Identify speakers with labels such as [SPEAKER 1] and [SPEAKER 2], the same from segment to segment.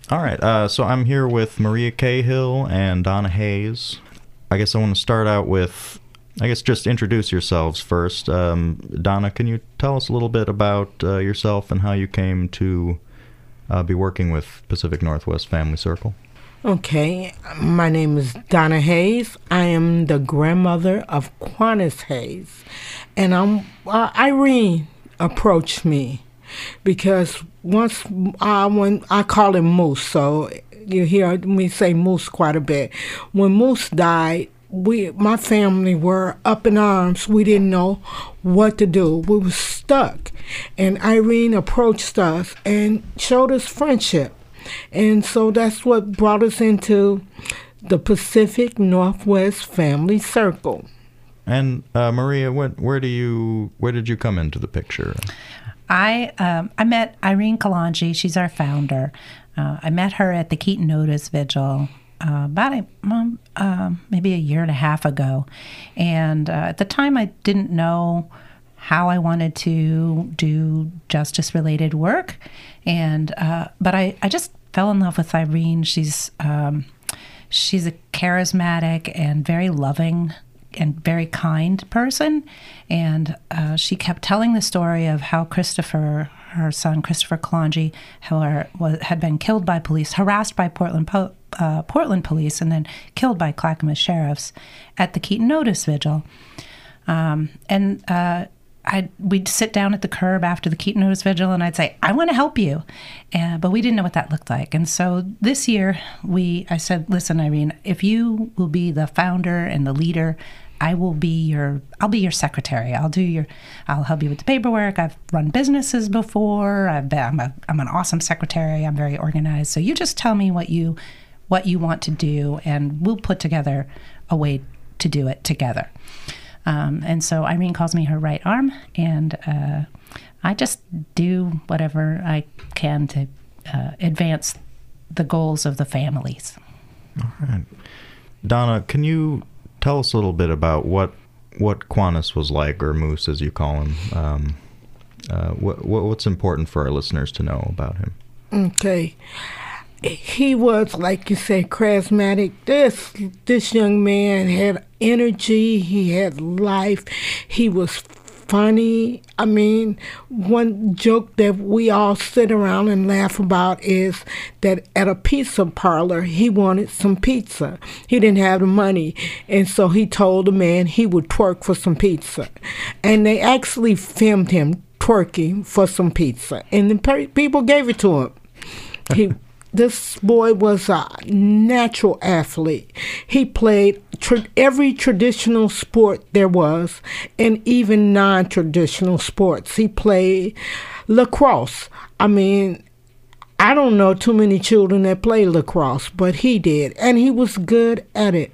[SPEAKER 1] All right, so I'm here with Maria Cahill and Donna Hayes. I guess I want to start out with, just introduce yourselves first. Donna, can you tell us a little bit about yourself and how you came to be working with Pacific Northwest Family Circle?
[SPEAKER 2] Okay, my name is Donna Hayes. I am the grandmother of Quantis Hayes, and Irene approached me because once when I call him Moose, so you hear me say Moose quite a bit. When Moose died, my family were up in arms. We didn't know what to do. We were stuck, and Irene approached us and showed us friendship. And so that's what brought us into the Pacific Northwest Family Circle.
[SPEAKER 1] And Maria, where did you come into the picture?
[SPEAKER 3] I met Irene Kalanji. She's our founder. I met her at the Keaton Otis Vigil about maybe a year and a half ago. And at the time, I didn't know how I wanted to do justice-related work. And but I just fell in love with Irene. She's a charismatic and very loving and very kind person. And she kept telling the story of how Christopher, her son, Christopher Kalanji, had been killed by police, harassed by Portland police, and then killed by Clackamas sheriffs at the Keaton Otis Vigil. We'd sit down at the curb after the Keaton Otis Vigil, and I'd say, I want to help you. But we didn't know what that looked like. And so this year, I said, listen, Irene, if you will be the founder and the leader, I'll be your secretary. I'll help you with the paperwork. I've run businesses before. I'm an awesome secretary. I'm very organized. So you just tell me what you want to do, and we'll put together a way to do it together. And so Irene calls me her right arm, and I just do whatever I can to advance the goals of the families.
[SPEAKER 1] All right. Donna, can you tell us a little bit about what Quantis was like, or Moose as you call him? What's important for our listeners to know about him?
[SPEAKER 2] Okay. He was, like you said, charismatic. This young man had energy. He had life. He was funny. I mean, one joke that we all sit around and laugh about is that at a pizza parlor, he wanted some pizza. He didn't have the money, and so he told the man he would twerk for some pizza. And they actually filmed him twerking for some pizza, and the people gave it to him. This boy was a natural athlete. He played every traditional sport there was, and even non-traditional sports. He played lacrosse. I mean, I don't know too many children that play lacrosse, but he did, and he was good at it.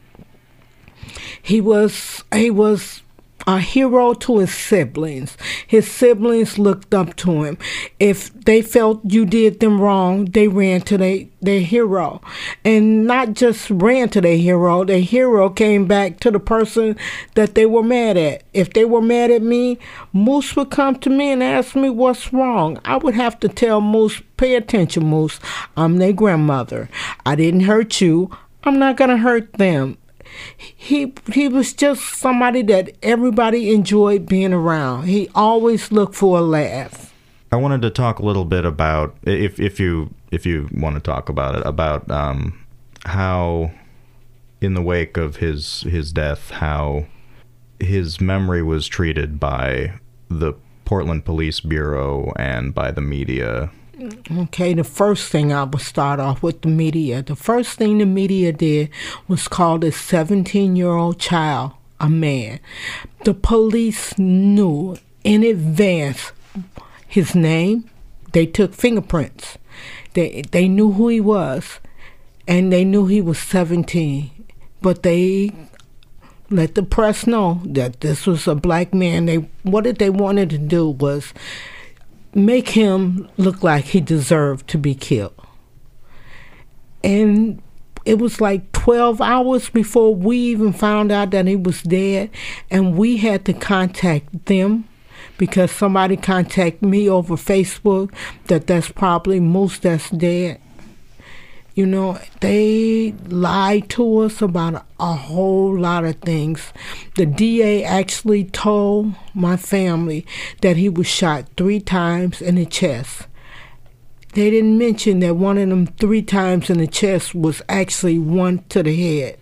[SPEAKER 2] He was a hero to his siblings. His siblings looked up to him. If they felt you did them wrong, they ran to their hero. And not just ran to their hero came back to the person that they were mad at. If they were mad at me, Moose would come to me and ask me what's wrong. I would have to tell Moose, pay attention, Moose. I'm their grandmother. I didn't hurt you. I'm not going to hurt them. He was just somebody that everybody enjoyed being around. He always looked for a laugh.
[SPEAKER 1] I wanted to talk a little bit about, if you want to talk about it, about how, in the wake of his death, how his memory was treated by the Portland Police Bureau and by the media.
[SPEAKER 2] Okay, the first thing I would start off with the media. The first thing the media did was call this 17-year-old child a man. The police knew in advance his name. They took fingerprints. They knew who he was, and they knew he was 17. But they let the press know that this was a black man. What they wanted to do was make him look like he deserved to be killed. And it was like 12 hours before we even found out that he was dead, and we had to contact them because somebody contacted me over Facebook that's probably Moose that's dead. You know, they lied to us about a whole lot of things. The DA actually told my family that he was shot 3 times in the chest. They didn't mention that one of them 3 times in the chest was actually one to the head.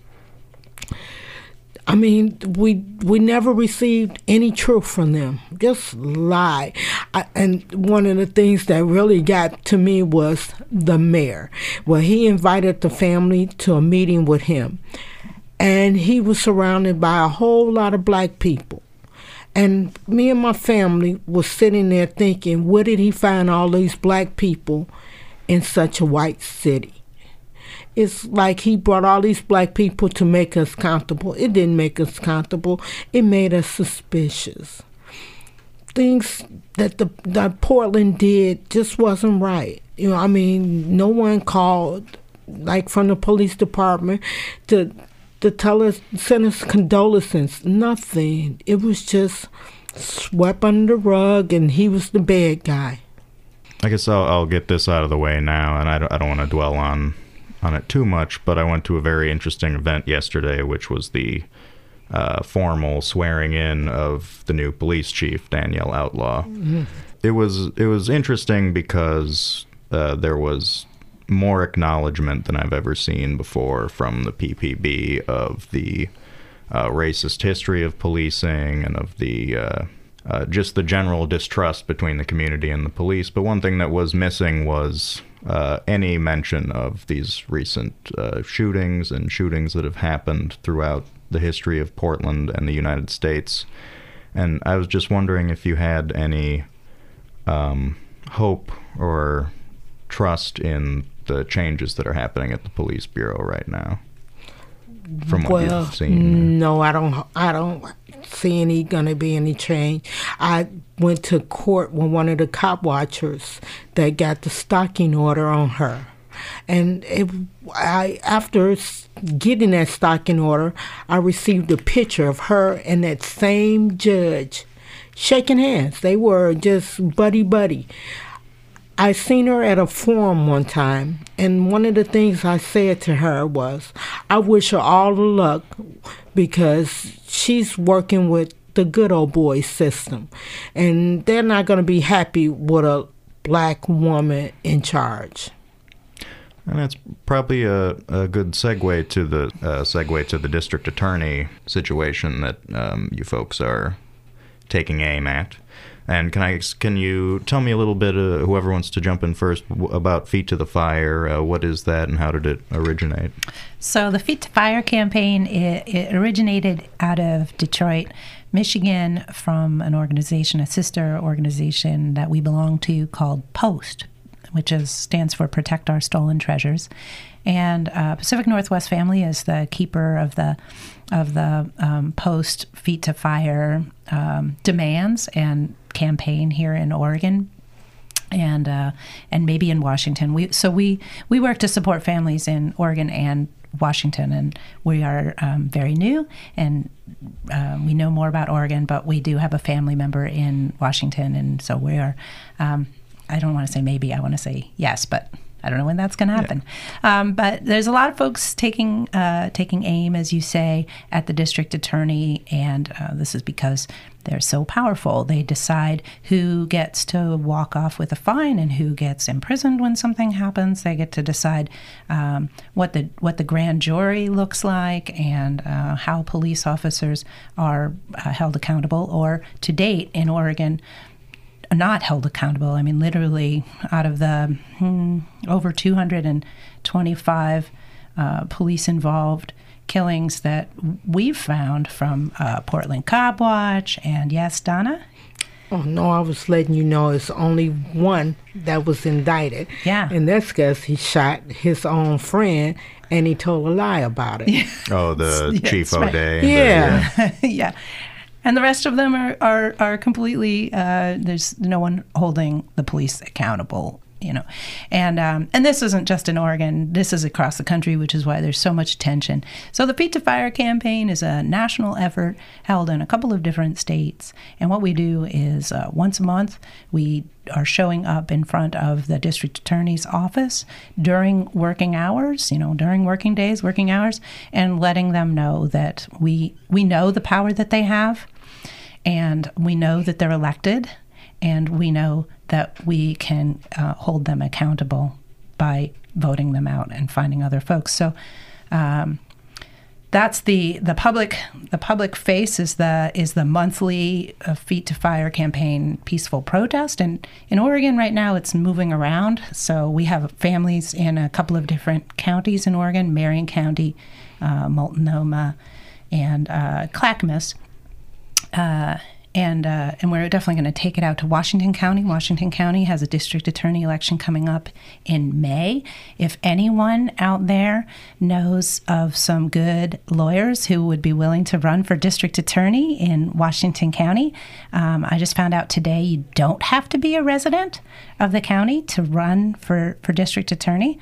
[SPEAKER 2] I mean, we never received any truth from them. Just lie. And one of the things that really got to me was the mayor. Well, he invited the family to a meeting with him. And he was surrounded by a whole lot of black people. And me and my family was sitting there thinking, where did he find all these black people in such a white city? It's like he brought all these black people to make us comfortable. It didn't make us comfortable. It made us suspicious. Things that Portland did just wasn't right. You know, I mean, no one called, like from the police department, to tell us, send us condolences. Nothing. It was just swept under the rug, and he was the bad guy.
[SPEAKER 1] I guess I'll get this out of the way now, and I don't want to dwell on it too much, but I went to a very interesting event yesterday, which was the formal swearing in of the new police chief, Danielle Outlaw. Mm-hmm. It was interesting because there was more acknowledgement than I've ever seen before from the PPB of the racist history of policing and of the just the general distrust between the community and the police. But one thing that was missing was any mention of these recent shootings and shootings that have happened throughout the history of Portland and the United States. And I was just wondering if you had any hope or trust in the changes that are happening at the police bureau right now, from what you've seen.
[SPEAKER 2] No, I don't see gonna be any change. I went to court with one of the cop watchers that got the stalking order on her, and after getting that stalking order, I received a picture of her and that same judge shaking hands. They were just buddy. I seen her at a forum one time, and one of the things I said to her was, I wish her all the luck because she's working with the good old boy system, and they're not going to be happy with a black woman in charge.
[SPEAKER 1] And that's probably a good segue to the district attorney situation that you folks are taking aim at. And can you tell me a little bit, whoever wants to jump in first, about Feet to the Fire? What is that, and how did it originate?
[SPEAKER 3] So the Feet to Fire campaign, it originated out of Detroit, Michigan, from an organization, a sister organization that we belong to called POST, which stands for Protect Our Stolen Treasures. And Pacific Northwest Family is the keeper of the Post Feet to Fire demands and campaign here in Oregon, and maybe in Washington. We work to support families in Oregon and Washington, and we are very new, and we know more about Oregon, but we do have a family member in Washington, and so we are. I don't want to say maybe, I want to say yes, but I don't know when that's going to happen. Yeah. But there's a lot of folks taking aim, as you say, at the district attorney, and this is because they're so powerful. They decide who gets to walk off with a fine and who gets imprisoned when something happens. They get to decide what the grand jury looks like and how police officers are held accountable, or to date in Oregon, not held accountable. I mean, literally, out of the over 225 police-involved killings that we've found from Portland Cop Watch, and yes, Donna?
[SPEAKER 2] Oh, no, I was letting you know it's only one that was indicted.
[SPEAKER 3] Yeah.
[SPEAKER 2] And that's because he shot his own friend, and he told a lie about it.
[SPEAKER 3] Yeah.
[SPEAKER 1] Oh, the Chief O'Day.
[SPEAKER 2] Right. Yeah.
[SPEAKER 3] Yeah. And the rest of them are completely, there's no one holding the police accountable And this isn't just in Oregon. This is across the country, which is why there's so much attention. So the Feet to Fire campaign is a national effort held in a couple of different states. And what we do is once a month, we are showing up in front of the district attorney's office during working hours, during working days, working hours, and letting them know that we know the power that they have, and we know that they're elected, and we know that we can hold them accountable by voting them out and finding other folks. So that's the public face is the monthly Feet to Fire campaign peaceful protest. And in Oregon right now, it's moving around. So we have families in a couple of different counties in Oregon: Marion County, Multnomah, and Clackamas. And we're definitely going to take it out to Washington County. Washington County has a district attorney election coming up in May. If anyone out there knows of some good lawyers who would be willing to run for district attorney in Washington County, I just found out today you don't have to be a resident of the county to run for district attorney.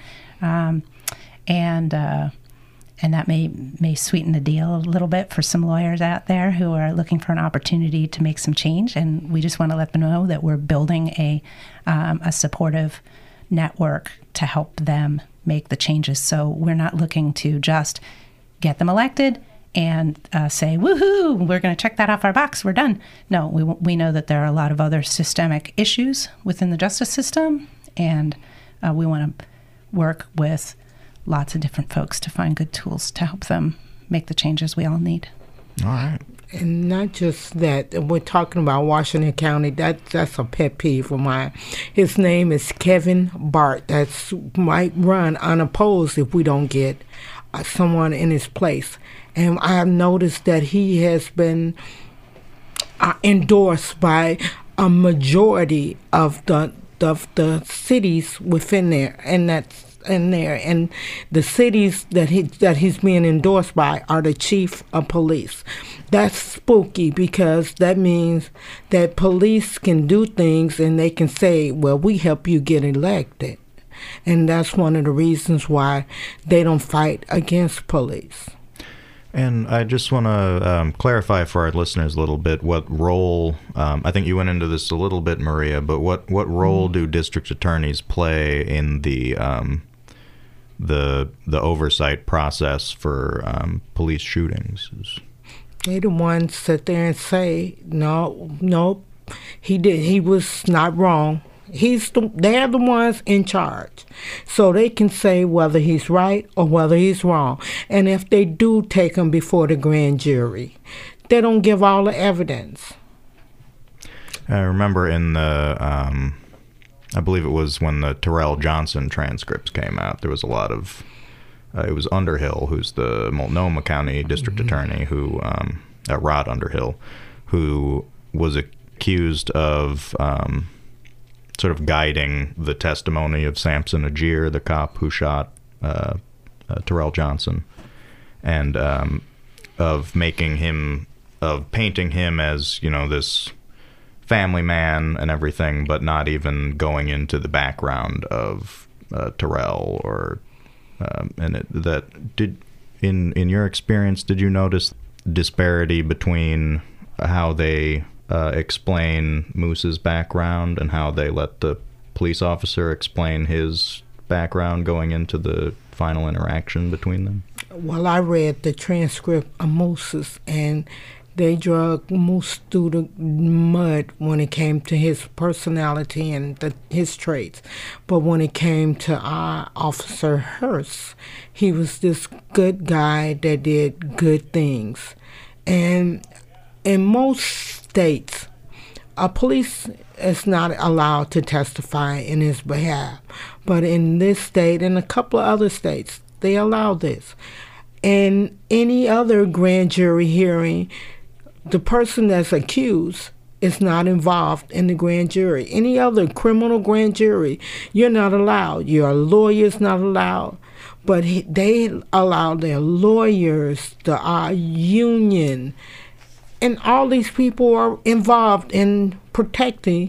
[SPEAKER 3] And that may sweeten the deal a little bit for some lawyers out there who are looking for an opportunity to make some change. And we just want to let them know that we're building a supportive network to help them make the changes. So we're not looking to just get them elected and say, woohoo, we're going to check that off our box, we're done. No, we know that there are a lot of other systemic issues within the justice system, and we want to work with lots of different folks to find good tools to help them make the changes we all need.
[SPEAKER 1] All right.
[SPEAKER 2] And not just that, we're talking about Washington County. That's a pet peeve of mine. His name is Kevin Bart. That's might run unopposed if we don't get someone in his place. And I have noticed that he has been endorsed by a majority of the cities within there, and that's in there, and the cities that he's being endorsed by are the chief of police. That's spooky, because that means that police can do things and they can say, well, we help you get elected. And that's one of the reasons why they don't fight against police.
[SPEAKER 1] And I just want to clarify for our listeners a little bit what role, I think you went into this a little bit, Maria, but what role do district attorneys play in the oversight process for police shootings?
[SPEAKER 2] They the ones sit there and say, no, he was not wrong. They're the ones in charge. So they can say whether he's right or whether he's wrong. And if they do take him before the grand jury, they don't give all the evidence.
[SPEAKER 1] I remember in the, I believe it was when the Terrell Johnson transcripts came out, there was a lot of, it was Underhill, who's the Multnomah County District Attorney, who, Rod Underhill, who was accused of sort of guiding the testimony of Samson Agir, the cop who shot Terrell Johnson, and of painting him as, this family man and everything, but not even going into the background of Terrell or in your experience, did you notice disparity between how they explain Moose's background and how they let the police officer explain his background going into the final interaction between them?
[SPEAKER 2] Well, I read the transcript of Moose's, and they drug Moose through the mud when it came to his personality and his traits. But when it came to Officer Hurst, he was this good guy that did good things. And in most states, a police is not allowed to testify in his behalf. But in this state and a couple of other states, they allow this. In any other grand jury hearing, the person that's accused is not involved in the grand jury. Any other criminal grand jury, you're not allowed. Your lawyer's not allowed. But they allow their lawyers, the union, and all these people are involved in protecting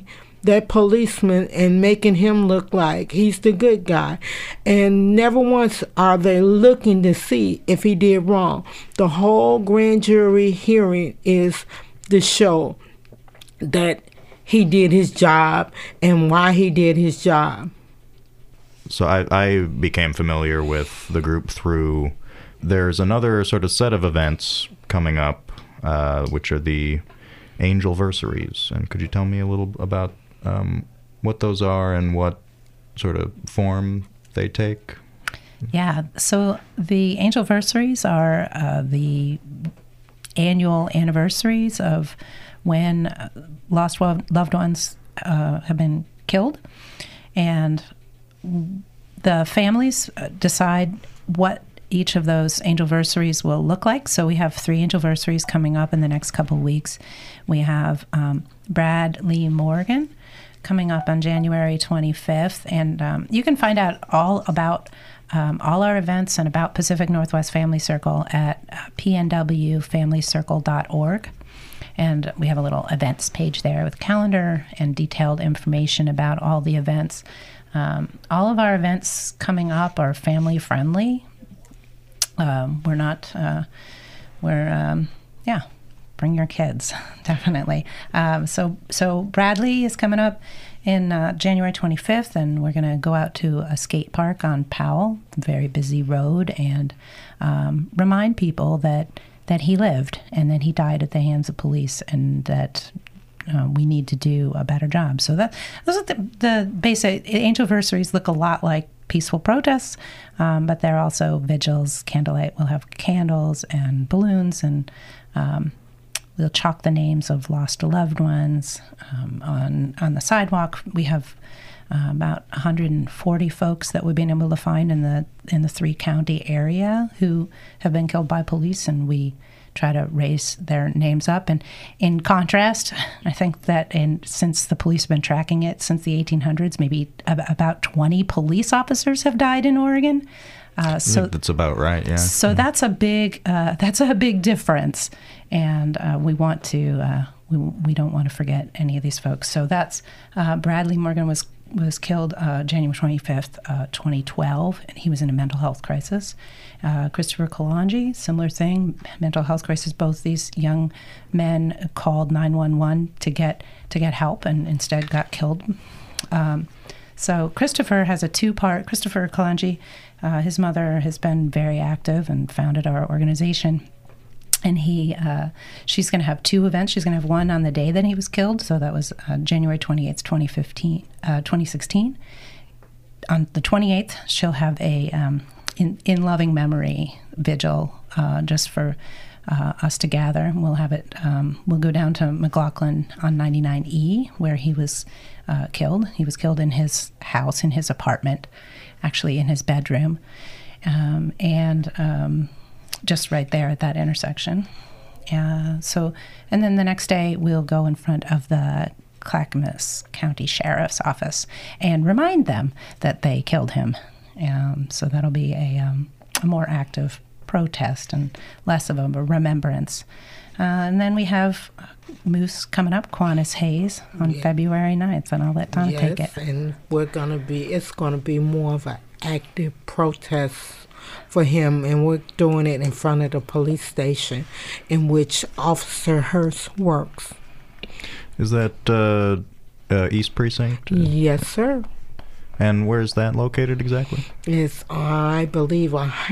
[SPEAKER 2] that policeman and making him look like he's the good guy. And never once are they looking to see if he did wrong. The whole grand jury hearing is to show that he did his job and why he did his job.
[SPEAKER 1] So I became familiar with the group through, there's another sort of set of events coming up, which are the Angelversaries. And could you tell me a little about what those are and what sort of form they take?
[SPEAKER 3] Yeah, so the Angelversaries are the annual anniversaries of when lost loved ones have been killed. And the families decide what each of those Angelversaries will look like. So we have 3 Angelversaries coming up in the next couple of weeks. We have Bradley Morgan coming up on January 25th. And you can find out all about all our events and about Pacific Northwest Family Circle at pnwfamilycircle.org. And we have a little events page there with calendar and detailed information about all the events. All of our events coming up are family friendly. We're not, bring your kids, definitely. So Bradley is coming up in January 25th, and we're going to go out to a skate park on Powell, very busy road, and remind people that he lived and that he died at the hands of police, and that we need to do a better job. So those are the basic. Angelversaries look a lot like peaceful protests, but they're also vigils, candlelight. We'll have candles and balloons, and we'll chalk the names of lost loved ones on the sidewalk. We have about 140 folks that we've been able to find in the 3-county area who have been killed by police, and we try to raise their names up. And in contrast, I think that since the police have been tracking it since the 1800s, maybe about 20 police officers have died in Oregon.
[SPEAKER 1] So that's about right, yeah.
[SPEAKER 3] So that's a big difference, and we want to we don't want to forget any of these folks. So that's Bradley Morgan was killed January 25th, 2012, and he was in a mental health crisis. Christopher Kalanji, similar thing, mental health crisis. Both these young men called 911 to get help, and instead got killed. So Christopher has a 2-part. Christopher Kalanji, his mother has been very active and founded our organization. And she's going to have 2 events. She's going to have one on the day that he was killed. So that was January 28th, 2016. On the 28th, she'll have a in loving memory vigil just for us to gather. We'll have it. We'll go down to McLaughlin on 99E, where he was killed. He was killed in his house, in his apartment, actually in his bedroom, and just right there at that intersection. And then the next day we'll go in front of the Clackamas County Sheriff's Office and remind them that they killed him. So that'll be a more active protest and less of a remembrance. And then we have Moose coming up, Quantas Hayes, on February 9th, and I'll let Donna take it.
[SPEAKER 2] And it's going to be more of an active protest for him, and we're doing it in front of the police station in which Officer Hurst works.
[SPEAKER 1] Is that East Precinct?
[SPEAKER 2] Yes, sir.
[SPEAKER 1] And where is that located exactly?
[SPEAKER 2] It's, I believe,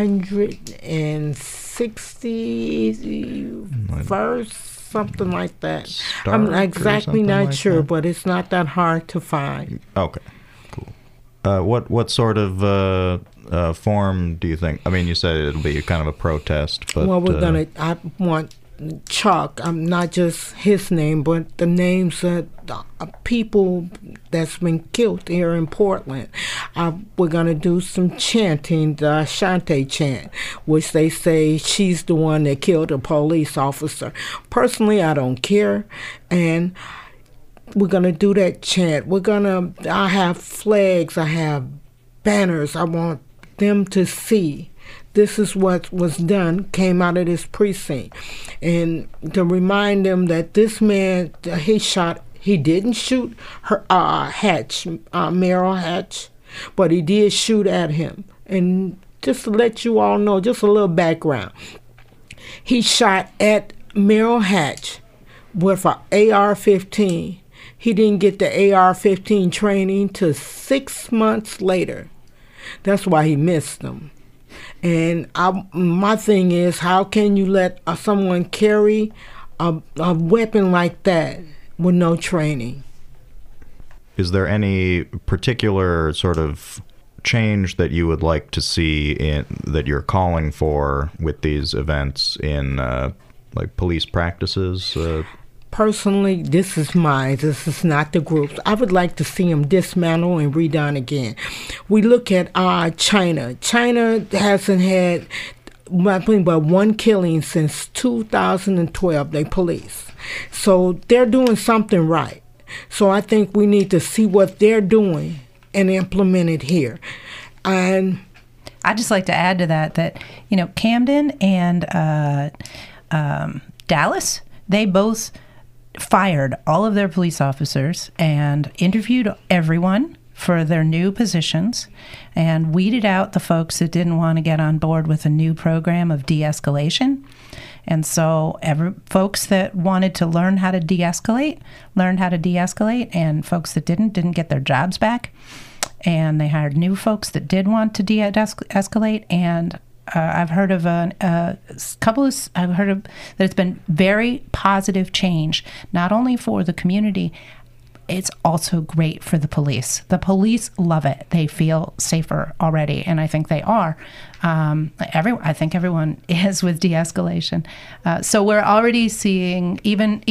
[SPEAKER 2] 161st, something like that.
[SPEAKER 1] Stark,
[SPEAKER 2] I'm exactly not
[SPEAKER 1] like
[SPEAKER 2] sure,
[SPEAKER 1] that?
[SPEAKER 2] but it's not that hard to find.
[SPEAKER 1] Okay, cool. What sort of form do you think? I mean, you said it'll be kind of a protest, but
[SPEAKER 2] well, I want chalk. Not just his name, but the names of people that's been killed here in Portland. We're gonna do some chanting, the Ashanti chant, which they say she's the one that killed a police officer. Personally, I don't care, and we're gonna do that chant. I have flags, I have banners. I want them to see this is what was done, came out of this precinct. And to remind them that this man, he shot He didn't shoot her Hatch, Merrill Hatch, but he did shoot at him. And just to let you all know, just a little background, he shot at Merrill Hatch with an AR-15. He didn't get the AR-15 training till 6 months later. That's why he missed them. And my thing is, how can you let someone carry a weapon like that with no training?
[SPEAKER 1] Is there any particular sort of change that you would like to see that you're calling for with these events in like police practices?
[SPEAKER 2] Personally, this is mine. This is not the group's. I would like to see them dismantle and redone again. We look at China. China hasn't had but one killing since 2012, they police. So they're doing something right. So I think we need to see what they're doing and implement it here. And
[SPEAKER 3] I'd just like to add to that, you know, Camden and Dallas, they both fired all of their police officers and interviewed everyone for their new positions and weeded out the folks that didn't want to get on board with a new program of de-escalation. And so folks that wanted to learn how to de-escalate, learned how to de-escalate, and folks that didn't get their jobs back. And they hired new folks that did want to de-escalate. And I've heard of that it's been very positive change, not only for the community, it's also great for the police. The police love it. They feel safer already, and I think they are. I think everyone is with de-escalation. So we're already seeing, even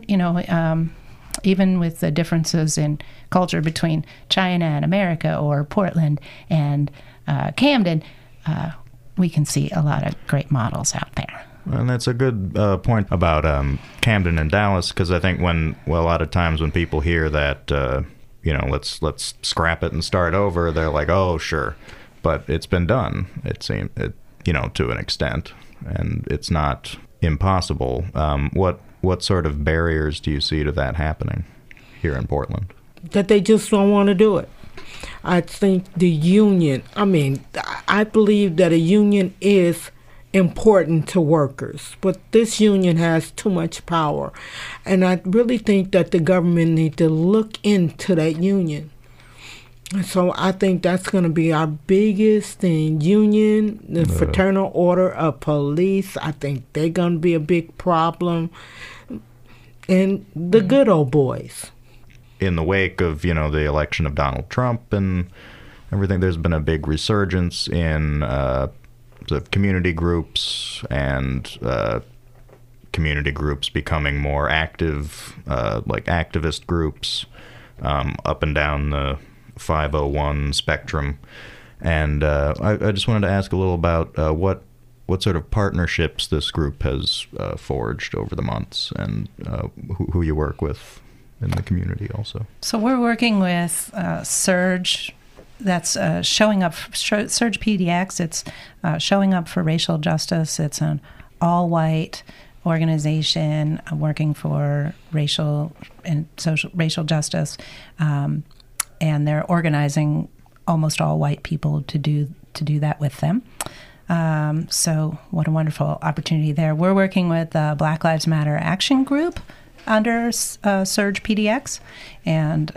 [SPEAKER 3] with the differences in culture between China and America, or Portland and Camden, we can see a lot of great models out there.
[SPEAKER 1] And that's a good point about Camden and Dallas, because I think a lot of times when people hear that, let's scrap it and start over, they're like, oh, sure. But it's been done, it seems, to an extent, and it's not impossible. What sort of barriers do you see to that happening here in Portland? That
[SPEAKER 2] they just don't want to do it. I think the union, I believe that a union is important to workers, but this union has too much power. And I really think that the government needs to look into that union. So I think that's going to be our biggest thing. Union, the Fraternal Order of Police, I think they're going to be a big problem. And the good old boys.
[SPEAKER 1] In the wake of, the election of Donald Trump and everything, there's been a big resurgence in the community groups and community groups becoming more active, like activist groups, up and down the 501 spectrum. And I just wanted to ask a little about what sort of partnerships this group has forged over the months, and who you work with in the community also.
[SPEAKER 3] So we're working with Surge. That's showing up, Surge PDX. It's showing up for racial justice. It's an all-white organization working for racial justice, and they're organizing almost all white people to do that with them. So what a wonderful opportunity there. We're working with the Black Lives Matter Action Group under Surge PDX, and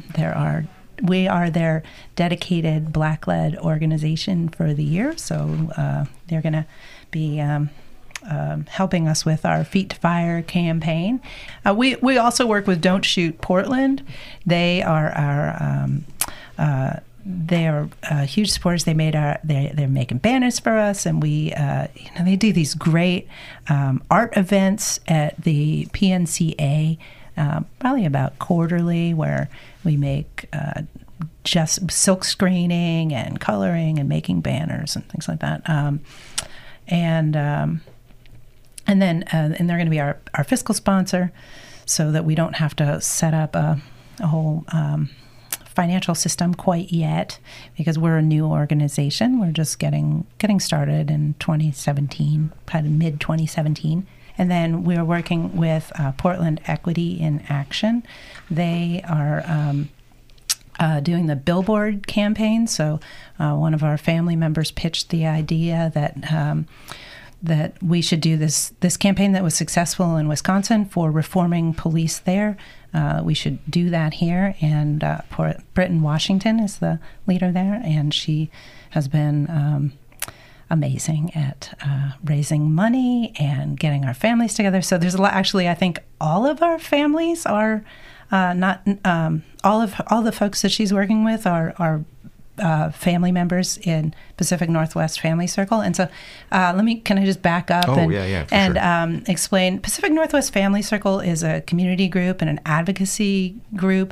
[SPEAKER 3] we are their dedicated Black-led organization for the year. So they're going to be helping us with our Feet to Fire campaign. We also work with Don't Shoot Portland. They are our they are huge supporters. They're making banners for us, and they do these great art events at the PNCA, probably about quarterly, where we make just silk screening and coloring and making banners and things like that. And then they're going to be our fiscal sponsor, so that we don't have to set up a whole financial system quite yet, because we're a new organization. We're just getting started in 2017, kind of mid-2017. And then we're working with Portland Equity in Action. They are doing the billboard campaign. So one of our family members pitched the idea that we should do this campaign that was successful in Wisconsin for reforming police there. We should do that here. And Britton Washington is the leader there, and she has been amazing at raising money and getting our families together. So there's a lot. Actually, I think all of our families are not all the folks that she's working with are family members in Pacific Northwest Family Circle. And so can I just back up and explain? Pacific Northwest Family Circle is a community group and an advocacy group.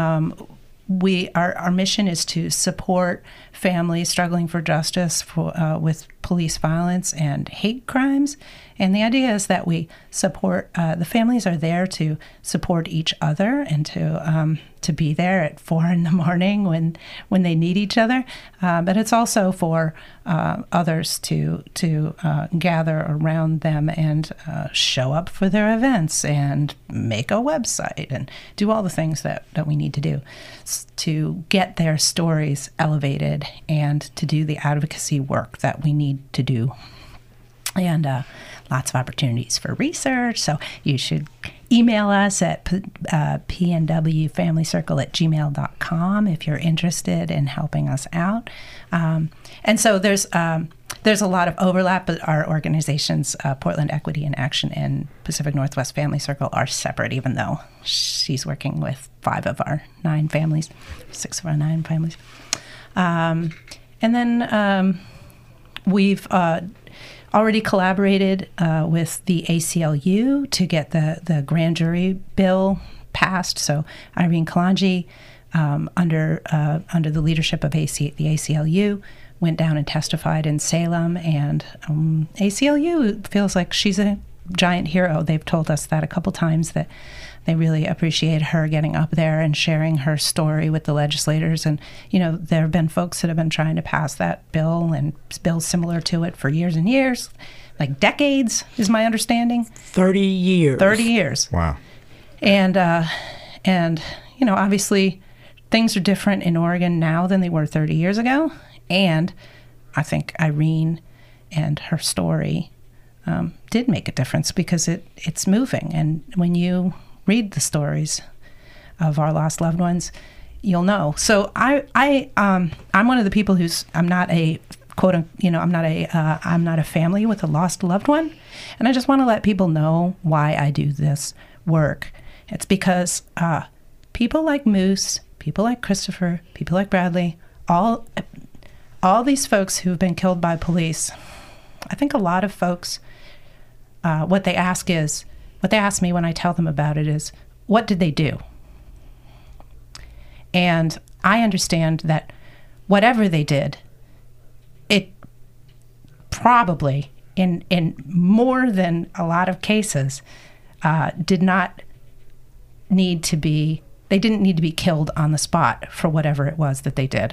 [SPEAKER 3] Our mission is to support families struggling for justice with police violence and hate crimes. And the idea is that we support, the families are there to support each other and to be there at 4 a.m. when they need each other. But it's also for others to gather around them and show up for their events and make a website and do all the things that we need to do to get their stories elevated and to do the advocacy work that we need to do. And lots of opportunities for research. So you should email us at pnwfamilycircle@gmail.com if you're interested in helping us out. And so there's a lot of overlap, but our organizations, Portland Equity in Action and Pacific Northwest Family Circle, are separate, even though she's working with 5 of our 9 families, 6 of our 9 families. And then we've already collaborated with the ACLU to get the grand jury bill passed. So Irene Kalanji, under the leadership of the ACLU, went down and testified in Salem. And ACLU feels like she's a giant hero. They've told us that a couple times, that they really appreciate her getting up there and sharing her story with the legislators. And, there have been folks that have been trying to pass that bill and bills similar to it for years and years, like decades, is my understanding.
[SPEAKER 2] 30 years.
[SPEAKER 3] 30 years.
[SPEAKER 1] Wow.
[SPEAKER 3] And obviously things are different in Oregon now than they were 30 years ago. And I think Irene and her story did make a difference because it's moving. And when you read the stories of our lost loved ones, you'll know. So I'm one of the people I'm not a I'm not a family with a lost loved one, and I just want to let people know why I do this work. It's because people like Moose, people like Christopher, people like Bradley, all these folks who've been killed by police. I think a lot of folks, what they ask me when I tell them about it is, what did they do? And I understand that whatever they did, it probably, in more than a lot of cases, didn't need to be killed on the spot for whatever it was that they did.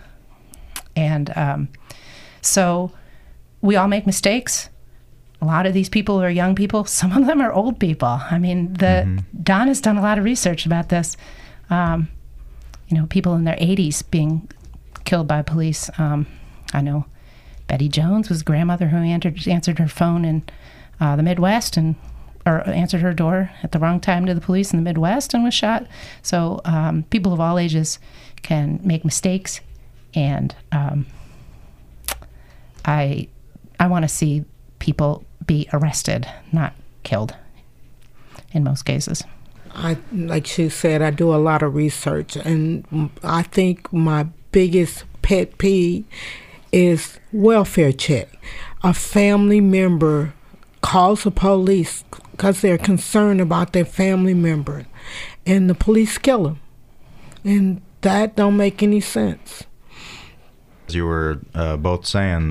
[SPEAKER 3] And so we all make mistakes. A lot of these people are young people. Some of them are old people. I mean, Don has done a lot of research about this. People in their 80s being killed by police. I know Betty Jones was a grandmother who answered her phone in the Midwest or answered her door at the wrong time to the police in the Midwest and was shot. So people of all ages can make mistakes, and I want to see people be arrested, not killed in most cases.
[SPEAKER 2] Like she said, I do a lot of research, and I think my biggest pet peeve is welfare check. A family member calls the police because they're concerned about their family member, and the police kill them. And that don't make any sense.
[SPEAKER 1] As you were both saying,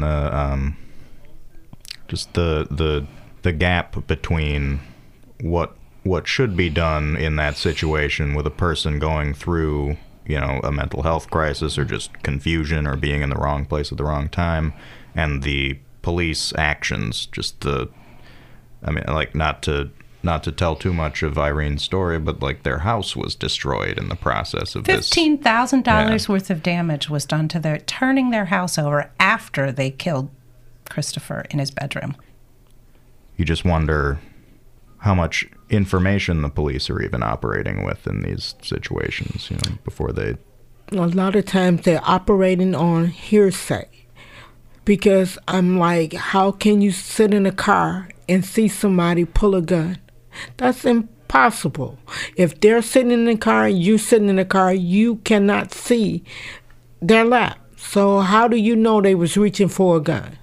[SPEAKER 1] just the gap between what should be done in that situation with a person going through, a mental health crisis or just confusion or being in the wrong place at the wrong time, and the police actions, just the I mean, like, not to tell too much of Irene's story, but like their house was destroyed in the process of this.
[SPEAKER 3] $15,000 worth of damage was done to turning their house over after they killed Christopher in his bedroom.
[SPEAKER 1] You just wonder how much information the police are even operating with in these situations, before they...
[SPEAKER 2] A lot of times they're operating on hearsay. Because I'm like, how can you sit in a car and see somebody pull a gun? That's impossible. If they're sitting in the car and you're sitting in the car, you cannot see their lap. So how do you know they was reaching for a gun?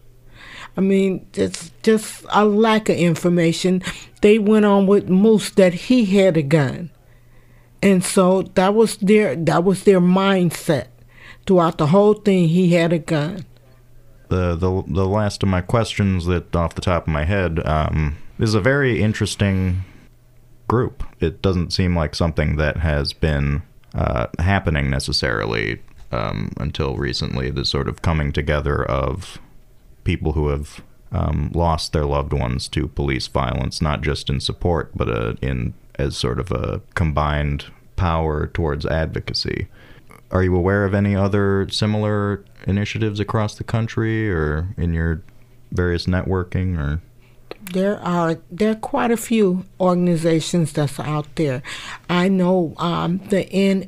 [SPEAKER 2] I mean, it's just a lack of information. They went on with Moose that he had a gun. And so that was their mindset. Throughout the whole thing, he had a gun.
[SPEAKER 1] The last of my questions that off the top of my head, this is a very interesting group. It doesn't seem like something that has been happening necessarily until recently, the sort of coming together of people who have lost their loved ones to police violence, not just in support, but as sort of a combined power towards advocacy. Are you aware of any other similar initiatives across the country or in your various networking? Or
[SPEAKER 2] there are quite a few organizations that's out there. I know the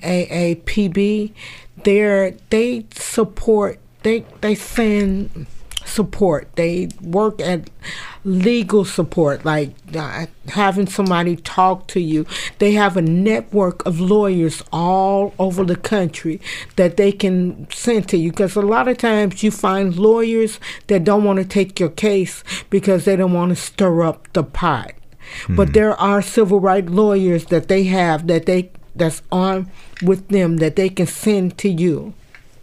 [SPEAKER 2] NAAPB. They support. They send support. They work at legal support, like having somebody talk to you. They have a network of lawyers all over the country that they can send to you, because a lot of times you find lawyers that don't want to take your case because they don't want to stir up the pot. But there are civil rights lawyers that they have that's on with them that they can send to you,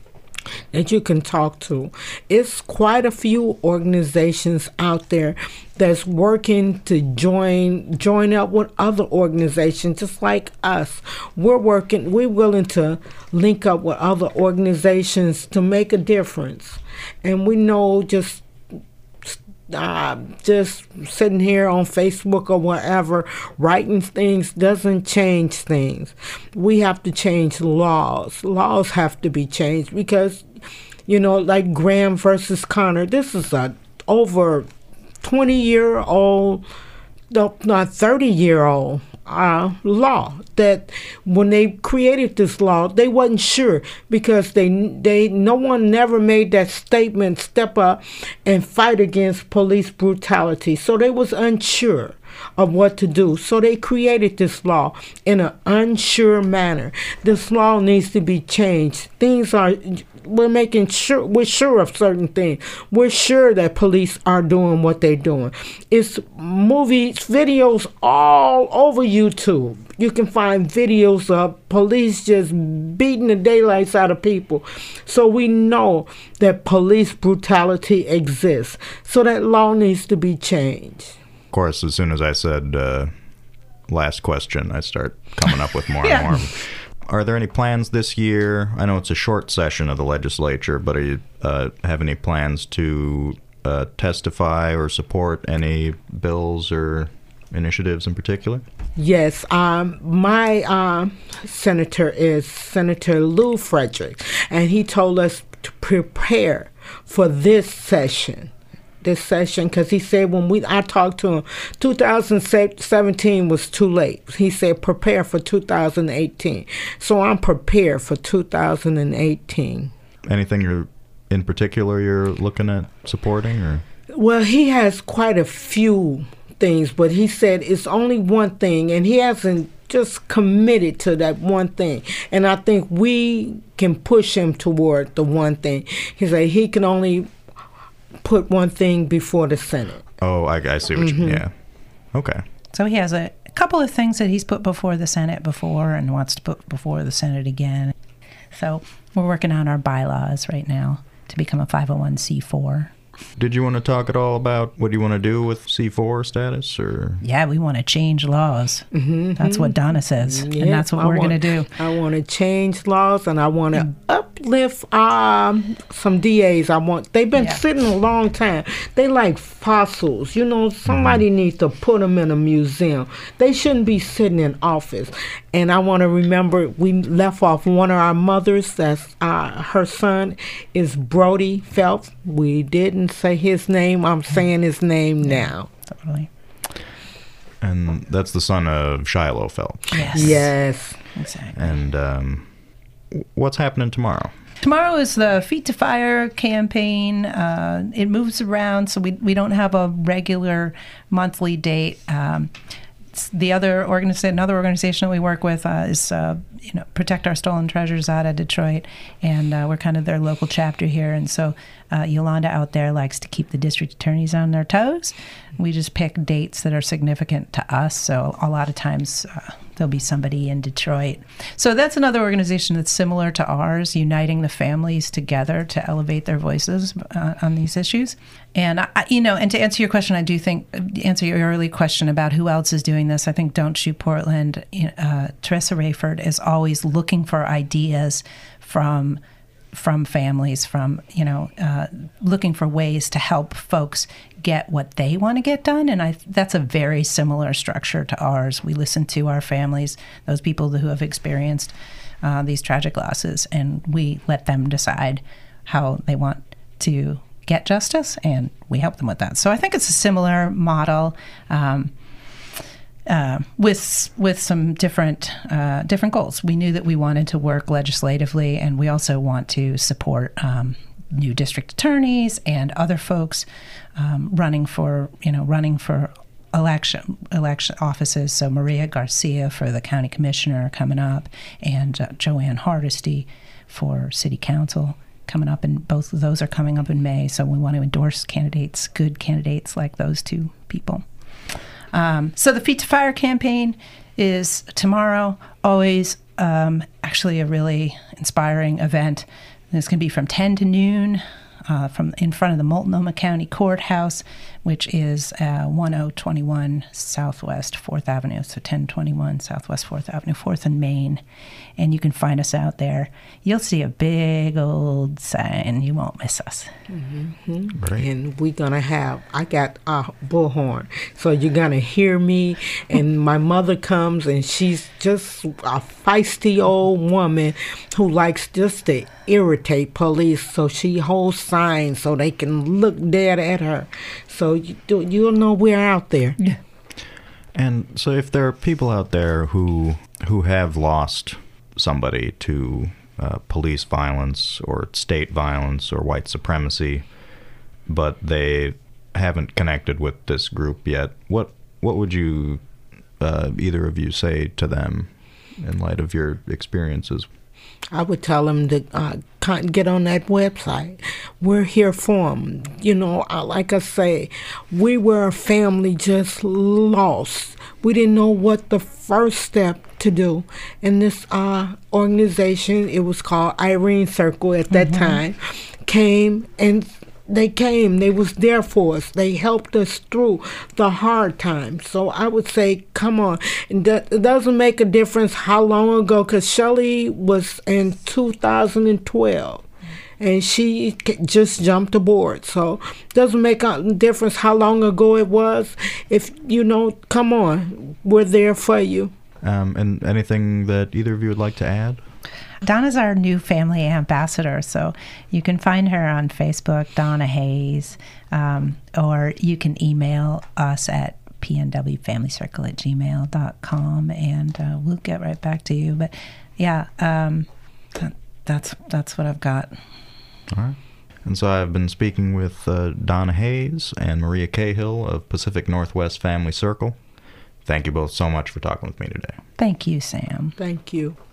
[SPEAKER 2] that you can talk to. It's quite a few organizations out there that's working to join up with other organizations just like us. We're willing to link up with other organizations to make a difference. And we know just sitting here on Facebook or whatever, writing things doesn't change things. We have to change laws. Laws have to be changed because, like Graham versus Connor, this is a over 20-year-old, not 30-year-old law that when they created this law, they wasn't sure because no one never made that statement, step up and fight against police brutality. So they was unsure of what to do. So they created this law in an unsure manner. This law needs to be changed. We're sure of certain things. We're sure that police are doing what they're doing. It's movies, videos all over YouTube. You can find videos of police just beating the daylights out of people. So we know that police brutality exists. So that law needs to be changed.
[SPEAKER 1] Of course, as soon as I said last question, I start coming up with more and more. Are there any plans this year? I know it's a short session of the legislature, but are you have any plans to testify or support any bills or initiatives in particular?
[SPEAKER 2] Yes, my senator is Senator Lou Frederick, and he told us to prepare for this session, because he said when I talked to him, 2017 was too late. He said prepare for 2018. So I'm prepared for 2018.
[SPEAKER 1] Anything in particular you're looking at supporting? Or?
[SPEAKER 2] Well, he has quite a few things, but he said it's only one thing, and he hasn't just committed to that one thing. And I think we can push him toward the one thing. He said he can only put one thing before the Senate.
[SPEAKER 1] Oh, I see what you mean. Yeah. Okay.
[SPEAKER 3] So he has a couple of things that he's put before the Senate before and wants to put before the Senate again. So we're working on our bylaws right now to become a 501c4.
[SPEAKER 1] Did you want to talk at all about what you want to do with C4 status? Or?
[SPEAKER 3] Yeah, we want to change laws. That's what Donna says, and that's what we're going to do.
[SPEAKER 2] I want to change laws, and I want to shoplift some DAs. They've been sitting a long time. They like fossils. You know, somebody needs to put them in a museum. They shouldn't be sitting in office. And I want to remember we left off one of our mothers. That's her son is Brody Phelps. We didn't say his name. I'm saying his name now.
[SPEAKER 3] Totally.
[SPEAKER 1] And that's the son of Shiloh Phelps.
[SPEAKER 2] Yes.
[SPEAKER 3] Exactly.
[SPEAKER 1] And what's happening tomorrow?
[SPEAKER 3] Tomorrow is the Feet to Fire campaign. It moves around, so we don't have a regular monthly date. Another organization that we work with is Protect Our Stolen Treasures out of Detroit, and we're kind of their local chapter here. And so Yolanda out there likes to keep the district attorneys on their toes. We just pick dates that are significant to us. So a lot of times there'll be somebody in Detroit. So that's another organization that's similar to ours, uniting the families together to elevate their voices on these issues. And and to answer your question, I do think answer your early question about who else is doing this. I think Don't Shoot Portland. Teresa Rayford is always looking for ideas from families, looking for ways to help folks get what they want to get done. And that's a very similar structure to ours. We listen to our families, those people who have experienced these tragic losses, and we let them decide how they want to get justice, and we help them with that. So I think it's a similar model with some different goals. We knew that we wanted to work legislatively, and we also want to support new district attorneys and other folks running for election offices. So Maria Garcia for the county commissioner coming up, and Joanne Hardesty for city council coming up, and both of those are coming up in May. So we want to endorse good candidates like those two people. So the Feet to Fire campaign is tomorrow, always actually a really inspiring event. It's going to be from 10 to noon from in front of the Multnomah County Courthouse, which is 1021 Southwest 4th Avenue. So 1021 Southwest 4th Avenue, 4th and Main. And you can find us out there. You'll see a big old sign. You won't miss us.
[SPEAKER 2] Mm-hmm.
[SPEAKER 1] Right.
[SPEAKER 2] And we're going to I got a bullhorn. So you're going to hear me. And my mother comes, and she's just a feisty old woman who likes just to irritate police. So she holds signs so they can look dead at her. So you'll know we're out there.
[SPEAKER 3] Yeah.
[SPEAKER 1] And so if there are people out there who have lost somebody to police violence or state violence or white supremacy, but they haven't connected with this group yet, what would you either of you say to them in light of your experiences?
[SPEAKER 2] I would tell them to get on that website. We're here for them. Like I say, we were a family just lost. We didn't know what the first step to do. And this organization, it was called Irene Circle at that time, came, and they was there for us. They helped us through the hard times. So I would say, come on. And it doesn't make a difference how long ago, because Shelley was in 2012. And she just jumped aboard. So it doesn't make a difference how long ago it was. If come on, we're there for you.
[SPEAKER 1] And anything that either of you would like to add?
[SPEAKER 3] Donna's our new family ambassador, so you can find her on Facebook, Donna Hayes, or you can email us at pnwfamilycircle@gmail.com, and we'll get right back to you. But yeah, that's what I've got.
[SPEAKER 1] All right. And so I've been speaking with Donna Hayes and Maria Cahill of Pacific Northwest Family Circle. Thank you both so much for talking with me today.
[SPEAKER 3] Thank you, Sam.
[SPEAKER 2] Thank you.